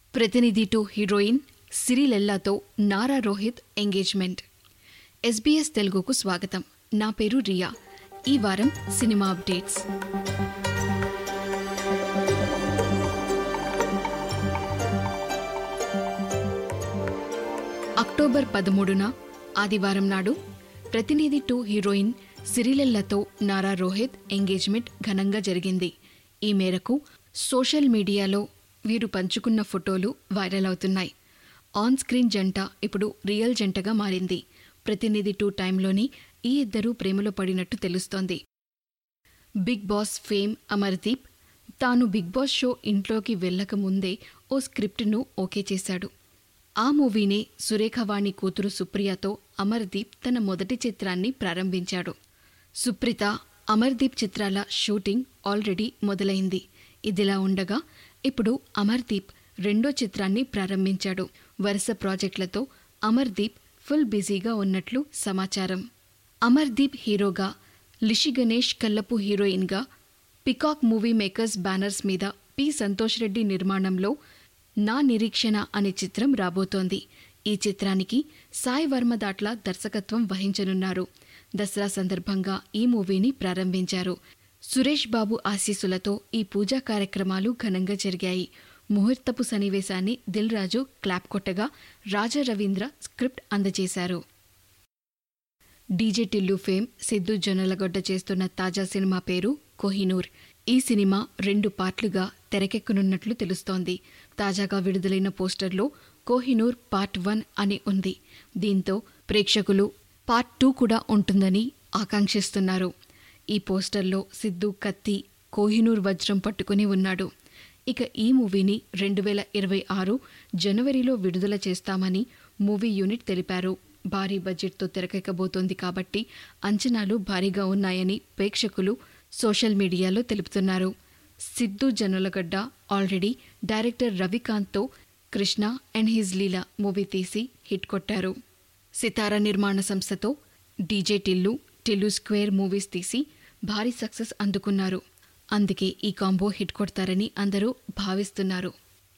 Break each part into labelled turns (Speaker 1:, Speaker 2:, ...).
Speaker 1: ప్రతినిధి two heroine సిరిలెల్లాతో Nara Rohit engagement. SBS తెలుగుకు స్వాగతం. నా పేరు రియా. ఈ వారం సినిమా అప్డేట్స్. అక్టోబర్ 13న ఆదివారం నాడు ప్రతినిధి టు హీరోయిన్ సిరిలెల్లాతో నారా రోహిత్ ఎంగేజ్మెంట్ ఘనంగా జరిగింది. ఈ మేరకు సోషల్ మీడియాలో వీరు పంచుకున్న ఫోటోలు వైరల్ అవుతున్నాయి. ఆన్ స్క్రీన్ జంట ఇప్పుడు రియల్ జంటగా మారింది. ప్రతినిధి 2 టైంలోని ఈ ఇద్దరూ ప్రేమలో పడినట్టు తెలుస్తోంది. బిగ్ బాస్ ఫేమ్ అమర్దీప్ తాను బిగ్ బాస్ షో ఇంట్లోకి వెళ్లక ముందే ఓ స్క్రిప్ట్ను ఓకే చేశాడు. ఆ మూవీనే సురేఖవాణి కూతురు సుప్రియతో అమర్దీప్ తన మొదటి చిత్రాన్ని ప్రారంభించాడు. సుప్రిత, అమర్దీప్ చిత్రాల షూటింగ్ ఆల్రెడీ మొదలైంది. ఇదిలా ఉండగా ఇప్పుడు అమర్దీప్ రెండో చిత్రాన్ని ప్రారంభించాడు. వరుస ప్రాజెక్టులతో అమర్దీప్ ఫుల్ బిజీగా ఉన్నట్లు సమాచారం. అమర్దీప్ హీరోగా, లిషి గణేష్ కల్లపు హీరోయిన్గా పికాక్ మూవీ మేకర్స్ బ్యానర్స్ మీద పి. సంతోష్ రెడ్డి నిర్మాణంలో నా నిరీక్షణ అనే చిత్రం రాబోతోంది. ఈ చిత్రానికి సాయి వర్మ దాట్ల దర్శకత్వం వహించనున్నారు. దసరా సందర్భంగా ఈ మూవీని ప్రారంభించారు. సురేష్ బాబు ఆశీస్సులతో ఈ పూజా కార్యక్రమాలు ఘనంగా జరిగాయి. ముహూర్తపు సన్నివేశాన్ని దిల్ రాజు క్లాప్ కొట్టగా రాజా రవీంద్ర స్క్రిప్ట్ అందజేశారు. డీజే టిల్లు ఫేమ్ సిద్ధు జొన్నలగొడ్డ చేస్తున్న తాజా సినిమా పేరు కోహినూర్. ఈ సినిమా 2 పార్ట్లుగా తెరకెక్కనున్నట్లు తెలుస్తోంది. తాజాగా విడుదలైన పోస్టర్లో కోహినూర్ పార్ట్ 1 అని ఉంది. దీంతో ప్రేక్షకులు పార్ట్ 2 కూడా ఉంటుందని ఆకాంక్షిస్తున్నారు. ఈ పోస్టర్లో సిద్ధు కత్తి, కోహినూర్ వజ్రం పట్టుకుని ఉన్నాడు. ఇక ఈ మూవీని 2026 జనవరిలో విడుదల చేస్తామని మూవీ యూనిట్ తెలిపారు. భారీ బడ్జెట్తో తెరకెక్కబోతోంది కాబట్టి అంచనాలు భారీగా ఉన్నాయని ప్రేక్షకులు సోషల్ మీడియాలో తెలుపుతున్నారు. సిద్ధు జొన్నలగడ్డ ఆల్రెడీ డైరెక్టర్ రవికాంత్తో Krishna and his Leela movie తీసి హిట్ కొట్టారు. సితారా నిర్మాణ సంస్థతో డీజే టిల్లు స్క్వేర్ మూవీస్ తీసి భారీ సక్సెస్ అందుకున్నారు. అందుకే ఈ కాంబో హిట్ కొడతారని అందరూ భావిస్తున్నారు.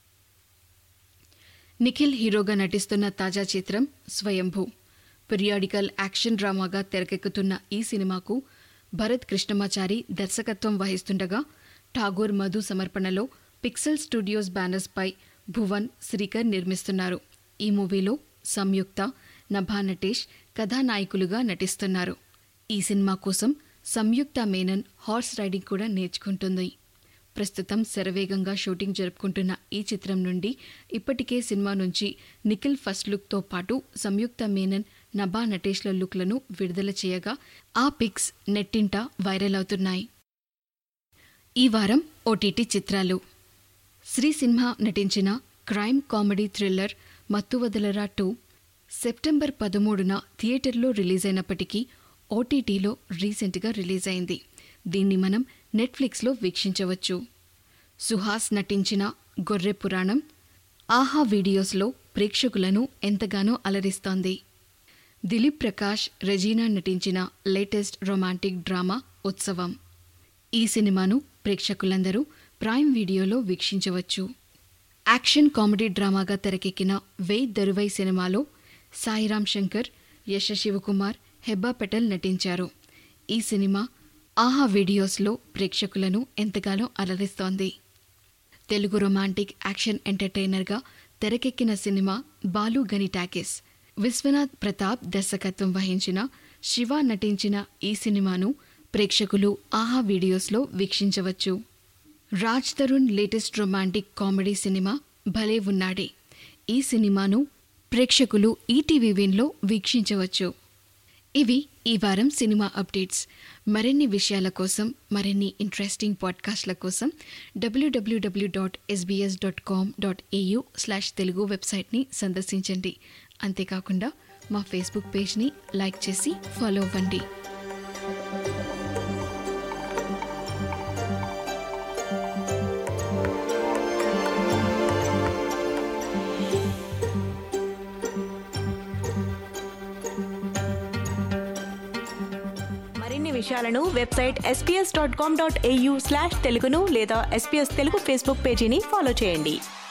Speaker 1: నిఖిల్ హీరోగా నటిస్తున్న తాజా చిత్రం స్వయంభూ. పీరియాడికల్ యాక్షన్ డ్రామాగా తెరకెక్కుతున్న ఈ సినిమాకు భరత్ కృష్ణమాచారి దర్శకత్వం వహిస్తుండగా ఠాగూర్ మధు సమర్పణలో పిక్సెల్ స్టూడియోస్ బ్యానర్స్పై భువన్ శ్రీకర్ నిర్మిస్తున్నారు. ఈ మూవీలో సంయుక్త, నభా నటేష్ కథానాయకులుగా నటిస్తున్నారు. ఈ సినిమా కోసం సంయుక్త మేనన్ హార్స్ రైడింగ్ కూడా నేర్చుకుంటుంది. ప్రస్తుతం శరవేగంగా షూటింగ్ జరుపుకుంటున్న ఈ చిత్రం నుండి ఇప్పటికే సినిమా నుంచి నిఖిల్ ఫస్ట్ లుక్తో పాటు సంయుక్త మేనన్, నభా నటేష్ల లుక్లను విడుదల చేయగా ఆ పిక్స్ నెట్టింట వైరల్ అవుతున్నాయి. ఈ వారం ఓటీటీ చిత్రాలు. శ్రీ సిన్హా నటించిన crime comedy thriller Mathuvadalara 2 September 13న థియేటర్లో రిలీజ్ అయినప్పటికీ ఓటీటీలో రీసెంట్గా రిలీజ్ అయింది. దీన్ని మనం నెట్ఫ్లిక్స్లో వీక్షించవచ్చు. సుహాస్ నటించిన గొర్రె పురాణం ఆహా వీడియోస్లో ప్రేక్షకులను ఎంతగానో అలరిస్తోంది. దిలీప్ ప్రకాష్, రెజీనా నటించిన లేటెస్ట్ రొమాంటిక్ డ్రామా ఉత్సవం. ఈ సినిమాను ప్రేక్షకులందరూ ప్రైమ్ వీడియోలో వీక్షించవచ్చు. యాక్షన్ కామెడీ డ్రామాగా తెరకెక్కిన వెయ్యి దరువై సినిమాలో సాయిరామ్ శంకర్, యశ శివకుమార్, హెబ్బా పటేల్ నటించారు. ఈ సినిమా ఆహా వీడియోస్లో ప్రేక్షకులను ఎంతగానో అలరిస్తోంది. తెలుగు రొమాంటిక్ యాక్షన్ ఎంటర్టైనర్గా తెరకెక్కిన సినిమా బాలు గని టాకీస్. విశ్వనాథ్ ప్రతాప్ దర్శకత్వం వహించిన శివ నటించిన ఈ సినిమాను ప్రేక్షకులు ఆహా వీడియోస్లో వీక్షించవచ్చు. Raj Tarun latest romantic comedy cinema Bhale Unnade. ఈ సినిమాను ప్రేక్షకులు ఈటీవీ విన్లో వీక్షించవచ్చు. ఇవి ఈ వారం సినిమా అప్డేట్స్. మరిన్ని విషయాల కోసం, మరిన్ని ఇంట్రెస్టింగ్ పాడ్కాస్ట్ల కోసం www.sbs.com.au/telugu వెబ్సైట్ని సందర్శించండి. అంతేకాకుండా మా ఫేస్బుక్ పేజ్ని లైక్ చేసి ఫాలో అవ్వండి.
Speaker 2: విషయాలను వెబ్సైట్ sbs.com.au/teluguను లేదా SBS తెలుగు ఫేస్బుక్ పేజీని ఫాలో చేయండి.